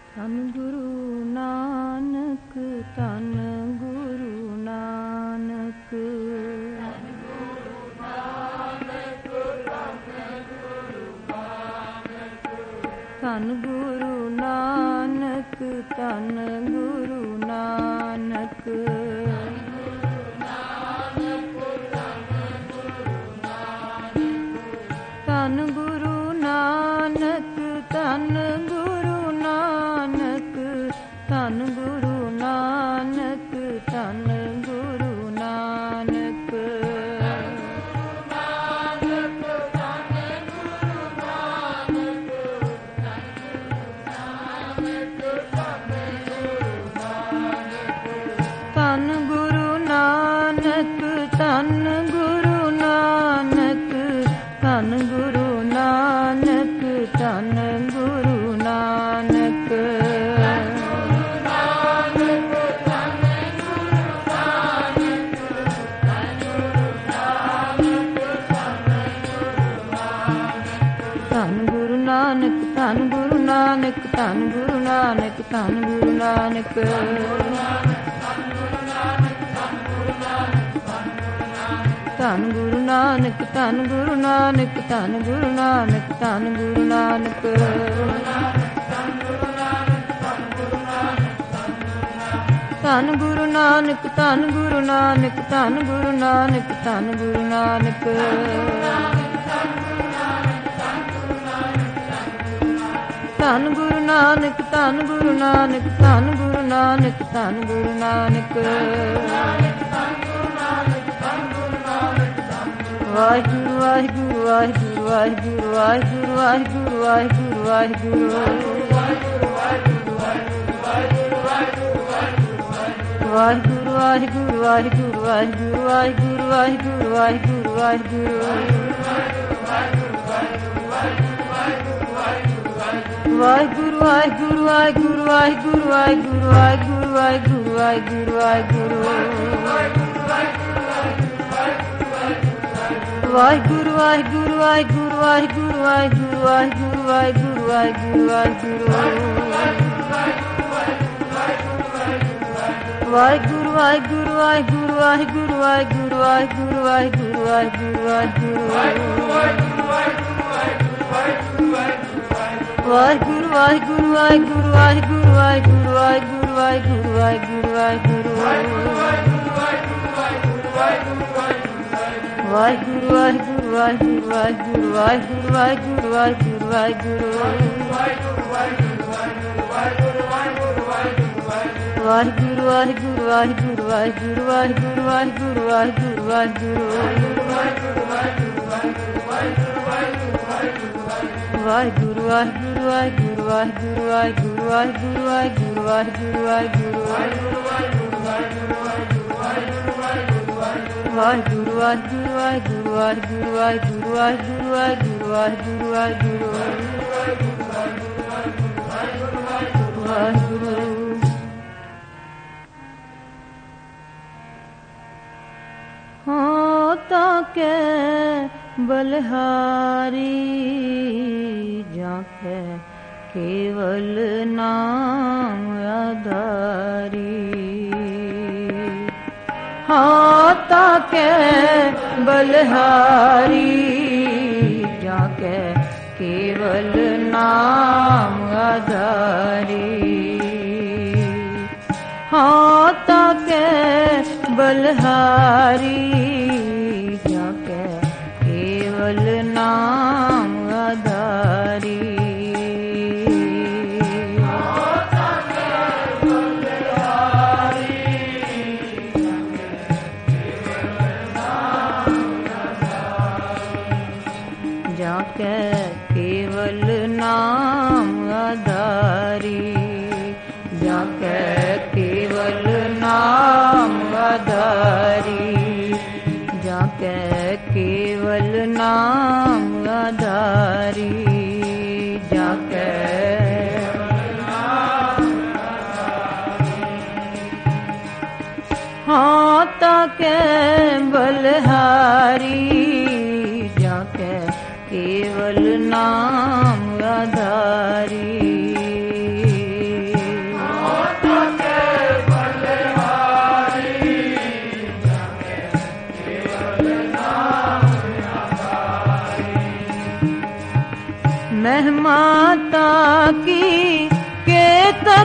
ਧੰਨ ਗੁਰੂ ਨਾਨਕ, ਧੰਨ ਗੁਰੂ ਨਾਨਕ। ਧੰਨ ਗੁਰੂ ਨਾਨਕ, ਧੰਨ ਗੁਰੂ ਨਾਨਕ। ਧੰਨ ਗੁਰੂ ਨਾਨਕ, ਧੰਨ ਗੁਰੂ ਨਾਨਕ। ਧੰਨ ਗੁਰੂ ਨਾਨਕ, ਧੰਨ ਗੁਰੂ ਨਾਨਕ। ਧੰਨ ਗੁਰੂ ਨਾਨਕ, ਧੰਨ ਗੁਰੂ ਨਾਨਕ। ਧੰਨ ਗੁਰੂ ਨਾਨਕ, ਧੰਨ ਗੁਰੂ ਨਾਨਕ। ਧੰਨ ਗੁਰੂ ਨਾਨਕ, ਧੰਨ ਗੁਰੂ ਨਾਨਕ। ਧੰਨ ਗੁਰੂ ਨਾਨਕ, ਧੰਨ ਗੁਰੂ ਨਾਨਕ। ਧੰਨ ਗੁਰੂ ਨਾਨਕ, ਧੰਨ ਗੁਰੂ ਨਾਨਕ। ਧੰਨ ਗੁਰੂ ਨਾਨਕ, ਧੰਨ ਗੁਰੂ ਨਾਨਕ। ਧੰਨ ਗੁਰੂ ਨਾਨਕ, ਧੰਨ ਗੁਰੂ ਨਾਨਕ। ਧੰਨ ਗੁਰੂ ਨਾਨਕ, ਧੰਨ ਗੁਰੂ ਨਾਨਕ। ਧੰਨ ਗੁਰੂ ਨਾਨਕ, ਧੰਨ ਗੁਰੂ ਨਾਨਕ। ਧੰਨ ਗੁਰੂ ਨਾਨਕ, ਧੰਨ ਗੁਰੂ ਨਾਨਕ। ਵਾਹਿਗੁਰੂ ਵਾਹਿਗੁਰੂ ਵਾਹਿਗੁਰੂ ਵਾਹਿਗੁਰੂ ਵਾਹਿਗੁਰੂ ਵਾਹਿਗੁਰੂ ਵਾਹਿਗੁਰੂ ਵਾਹਿਗੁਰੂ। ਵਾਹਿਗੁਰੂ ਵਾਹਿਗੁਰੂ ਵਾਹਿਗੁਰੂ ਵਾਹਿਗੁਰੂ ਵਾਹਿਗੁਰੂ ਵਾਹਿਗੁਰੂ ਵਾਹਿਗੁਰੂ ਵਾਹਿਗੁਰੂ। ਵਾਹਿਗੁਰੂ ਵਾਹਿਗੁਰੂ ਵਾਹਿਗੁਰੂ ਵਾਹਿਗੁਰੂ ਵਾਹਿਗੁਰੂ ਵਾਹਿਗੁਰੂ ਵਾਹਿਗੁਰੂ ਵਾਹਿਗੁਰੂ ਵਾਹਿਗੁਰੂ। ਵਾਹਿਗੁਰੂ ਵਾਹਿਗੁਰੂ ਵਾਹਿਗੁਰੂ ਵਾਹਿਗੁਰੂ ਵਾਹਿਗੁਰੂ ਵਾਹਿਗੁਰੂ ਵਾਹਿਗੁਰੂ ਵਾਹਿਗੁਰੂ ਵਾਹਿਗੁਰੂ। ਵਾਹਿਗੁਰੂ ਵਾਹਿਗੁਰੂ ਵਾਹਿਗੁਰੂ ਵਾਹਿਗੁਰੂ ਵਾਹਿਗੁਰੂ ਵਾਹਿਗੁਰੂ ਵਾਹਿਗੁਰੂ ਵਾਹਿਗੁਰੂ ਵਾਹਿਗੁਰੂ। ਵਾਹਿਗੁਰੂ ਵਾਹਿਗੁਰੂ ਵਾਹਿਗੁਰੂ ਵਾਹਿਗੁਰੂ ਵਾਹਿਗੁਰੂ ਵਾਹਿਗੁਰੂ ਵਾਹਿਗੁਰੂ ਵਾਹਿਗੁਰੂ ਵਾਹਿਗੁਰੂ। ਵਾਹਿਗੁਰੂ ਵਾਹਿਗੁਰੂ ਵਾਹਿਗੁਰੂ ਵਾਹਿਗੁਰੂ ਵਾਹਿਗੁਰੂ ਵਾਹਿਗੁਰੂ ਵਾਹਿਗੁਰੂ ਵਾਹਿਗੁਰੂ। ਵਾਹਿਗੁਰੂ ਵਾਹਿਗੁਰੂ ਵਾਹਿਗੁਰੂ ਵਾਹਿਗੁਰੂ ਵਾਹਿਗੁਰੂ ਵਾਹਿਗੁਰੂ ਵਾਹਿਗੁਰੂ ਵਾਹਿਗੁਰੂ। ਵਾਹਿਗੁਰੂ ਵਾਹਿਗੁਰੂ ਵਾਹਿਗੁਰੂ ਵਾਹਿਗੁਰੂ ਵਾਹਿਗੁਰੂ ਵਾਹਿਗੁਰੂ ਵਾਹਿਗੁਰੂ ਵਾਹਿਗੁਰੂ ਵਾਹਿਗੁਰੂ। ਵਾਹਿਗੁਰੂ ਵਾਹਿਗੁਰੂ ਵਾਹਿਗੁਰੂ ਵਾਹਿਗੁਰੂ ਵਾਹਿਗੁਰੂ ਵਾਹਿਗੁਰੂ ਵਾਹਿਗੁਰੂ ਵਾਹਿਗੁਰੂ ਵਾਹਿਗੁਰੂ। ਵਾਹਿਗੁਰੂ। ਹਾਂ ਤਾਂ ਕੈ ਬਲਿਹਾਰੀ, ਜਾਂ ਕੈ ਕੇਵਲ ਨਾਮ ਆਧਾਰੀ। ਹਾਂ ਤਾਂ ਕੈ ਬਲਿਹਾਰੀ, ਜਾਂ ਕੈ ਕੇਵਲ ਨਾਮ ਆਧਾਰੀ। ਹਾਂ ਤਾਂ ਕੈ ਬਲਿਹਾਰੀ, ਜਾਂ ਕੈ ਕੇਵਲ ਨਾਮ ਆਧਾਰੀ। ਜਾਂ ਕੈ ਕੇਵਲ ਨਾਮ ਆਧਾਰੀ। ਜਾਂ ਕੈ ਕੇਵਲ ਨਾਮ ਆਧਾਰੀ। ਜਾਂ ਕੈ ਕੇਵਲ ਨਾਮ ਆਧਾਰੀ। ਜਾਂ ਕੈ ਹਾਂ ਤਾਂ ਕੈ ਬਲਿਹਾਰੀ, ਜਾਂ ਕੈ ਕੇਵਲ ਨਾਮ ਆਧਾਰੀ।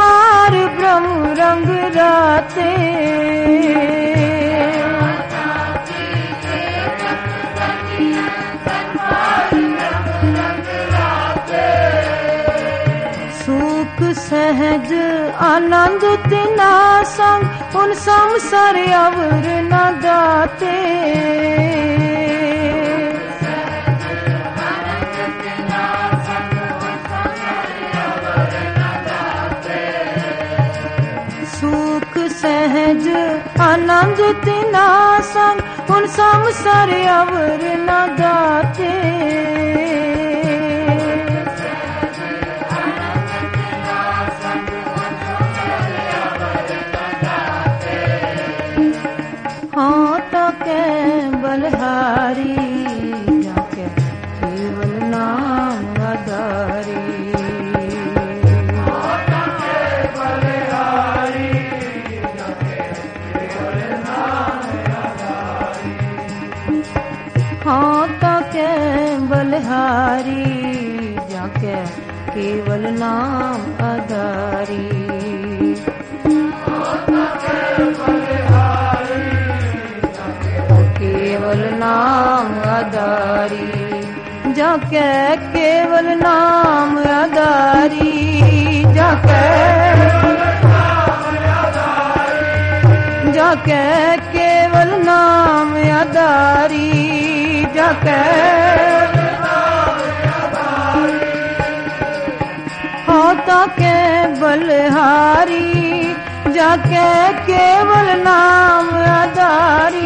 पार ब्रह्म रंग राते। सुख सहज आनंद तिना संग उन संसार अवर न दाते। सुख सहज आनंद तिना संग उन संसार अवर न दाते। हाँ ताके बलहारी जाके केवल नाम आधारी। हाँ ताके बलहारी जाके केवल नाम आधारी। केवल नाम आधारी जाके केवल नाम आधारी। जाके जाके केवल नाम आधारी। जाके हो ताके बलहारी जाके केवल नाम आधारी।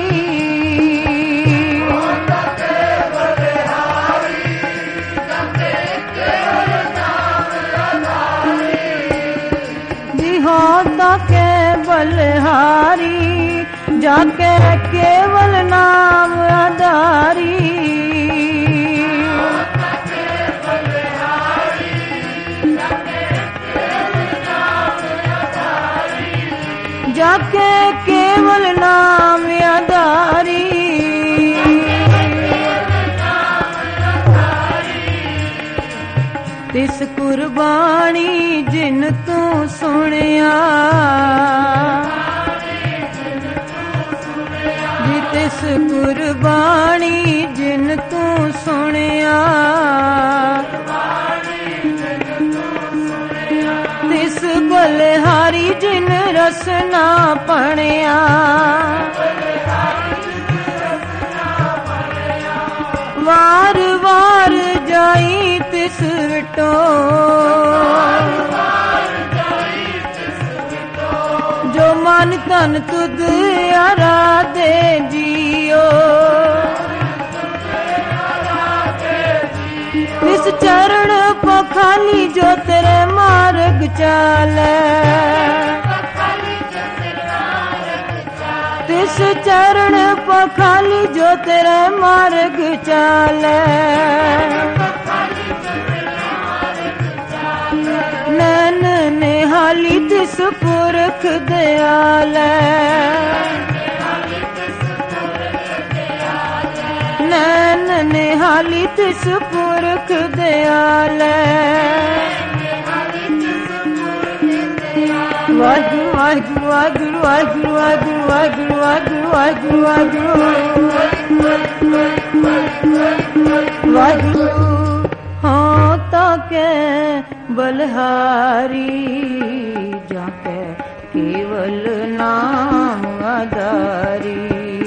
ताके बलहारी जाके केवल नाम आधारी। जाके केवल नाम आधारी। तिस कुर्बानी जिन तू सुनिया जी। तिस कुर्बानी जिन तू सुनिया तिस बलहारी जिन रसना पढ़िया। वार वार जाई तिस विटो जो मन तन तुद आराधे जियो। तिस चरण पखाली जो तेरे मार्ग चाले। तिस चरण पखाली जो तेरे मार्ग चाले। नैन निहाली तिस पुरख दयाल। नैन निहाली तिस पुरख दयाल। वाहिगुरु वाहिगुरु वाहिगुरु वाहिगुरु वाहिगुरु वाहिगुरु वाहिगुरु वाहिगुरु वाहिगुरु। हाँ ताके बलहारी जाके केवल नाम आधारी।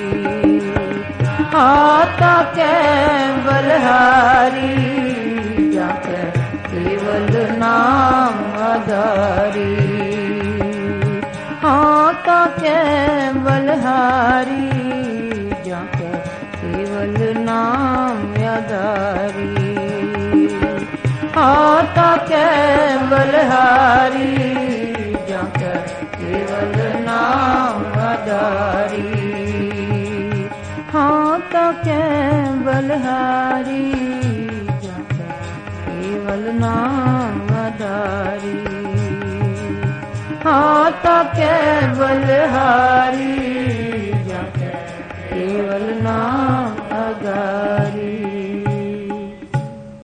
हाँ ताके बलहारी जाके केवल नाम आधारी। हाँ ताके बलहारी जाके केवल नाम आधारी। हाँ ताके बलहारी जाके केवल नाम आधारी। हाँ ताके बलहारी जाके केवल नाम आधारी। हाँ ताके बलहारी